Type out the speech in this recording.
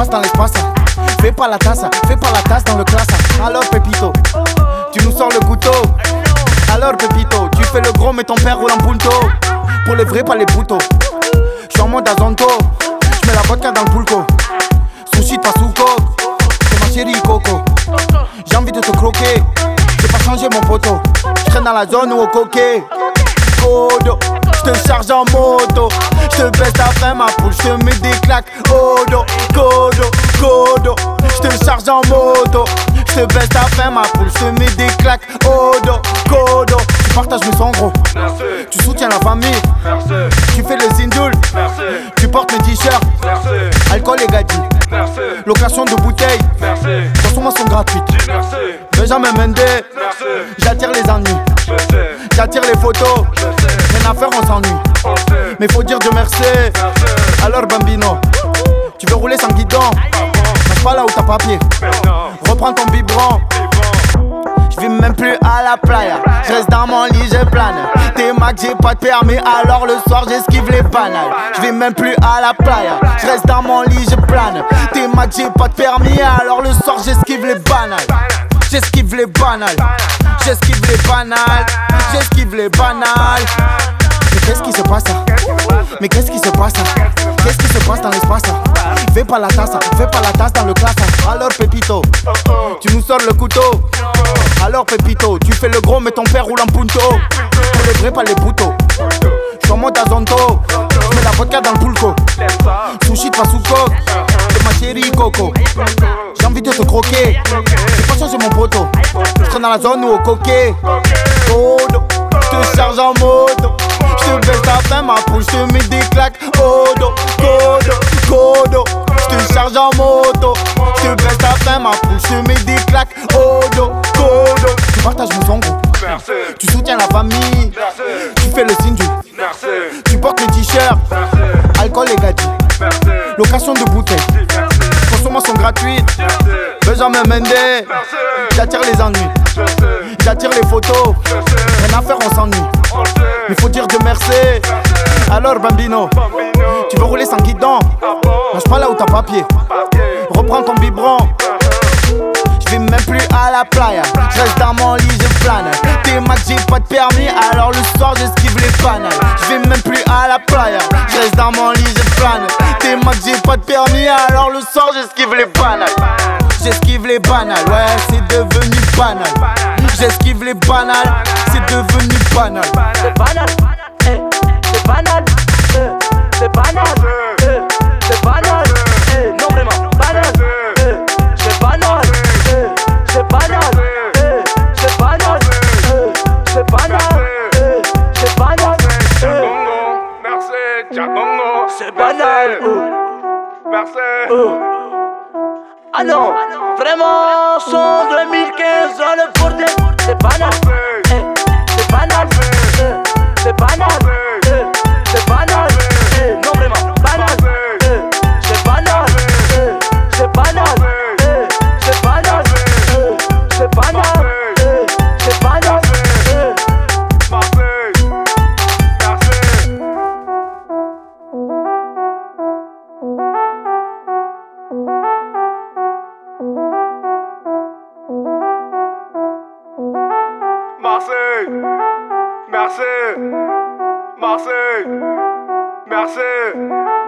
passe dans l'espace. Fais pas la tasse dans le classe. Alors Pépito, tu nous sors le couteau. Alors Pépito, tu fais le gros mais ton père roule en punto. Pour les vrais pas les bouteaux. J'suis en mode Azonto. J'mets la vodka dans le pulco. Sushi pas sous coke. C'est ma chérie Coco. J'ai envie de te croquer. J'ai pas changé mon poteau. J'traîne dans la zone ou au coquet. Codo, j'te charge en moto. J'te baisse ta fin ma poule. J'te mets des claques. Odo, codo, codo. J'te charge en moto. J'te baisse ta fin ma poule. J'te mets des claques. Odo, codo. Tu partages mes sons gros. Merci. Tu soutiens la famille. Merci. Tu fais le zindul. Merci. Tu portes mes t-shirts. Merci. Alcool et gadget. Merci. Location de bouteilles. Merci. Consommation gratuite. Merci. Benjamin Mendes. Merci. J'attire les ennuis. Je sais. J'attire les photos. Je sais. Rien à faire, on s'ennuie. On sait. Mais faut dire Dieu merci. Merci. Alors Bambino, tu veux rouler sans guidon. Marche pas là où t'as papier. Maintenant. Reprends ton biberon. Je vis même plus à la playa. Je reste dans mon lit, je plane. T'es mac, j'ai pas de permis, alors le soir j'esquive les banales. Je vis même plus à la playa. Je reste dans mon lit, je plane. T'es mac, j'ai pas de permis, alors le soir j'esquive les banales. J'esquive les banales. J'esquive les banales. J'esquive les banales. Mais qu'est-ce qui se passe là? Mais qu'est-ce qui se passe là? Qu'est-ce qui se passe dans l'espace là? Fais pas la tasse dans le classe. Alors Pépito, tu nous sors le couteau. Alors Pépito, tu fais le gros mais ton père roule en punto. Pour les vrais pas les bouteaux. J'suis en mode Azonto. J'mets la vodka dans le pulco. Sushi pas sous coke. C'est ma chérie Coco. J'ai envie de te croquer. J'ai pas changé mon poteau. J'traîne dans la zone ou au coquet. Codo, j'te charge en moto. J'te baisse ta fin ma poule. J'te mets des claques. Odo, codo, codo. J'te charge en moto. J'te baisse ta fin ma poule. J'te mets des claques. Odo, codo. Tu partages mes sons gros. Merci. Tu soutiens la famille. Merci. Tu fais le signe du. Merci. Tu portes mes t-shirts. Merci. Alcool et gadget. Merci. Location de bouteilles. Merci. Consommation gratuite. Merci. Benjamin Mendes. Merci. J'attire les ennuis. Je sais. J'attire les photos. Je sais. Rien à faire, on s'ennuie. On sait. Mais faut dire Dieu merci. Merci. Alors Bambino, Bambino. tu veux rouler sans guidon. Ah bon? Marche pas là où t'as papier. Papier. Reprends ton biberon. Je vais même plus à la playa. Je reste dans mon lit, je plane. T'es mac, j'ai pas de permis, alors le soir j'esquive les banales. Je vais même plus à la playa. Je reste dans mon lit, je plane. T'es mac, j'ai pas de permis, alors le soir j'esquive les banales. J'esquive les banales, ouais, c'est devenu banal. J'esquive les banales, c'est devenu banal. C'est banal, c'est banal, c'est banal, c'est banal, non vraiment banal, c'est banal, c'est banal, c'est banal, c'est banal, c'est banal, Merci. Tchakongo. c'est banal. Merci. Ah non, vraiment, son 2015 dans le bordel, c'est banal, c'est banal, c'est banal, c'est banal, non vraiment banal, c'est banal, c'est banal, c'est banal, c'est banal, c'est banal. Marseille. Merci. Marseille. Merci. Marseille. Merci.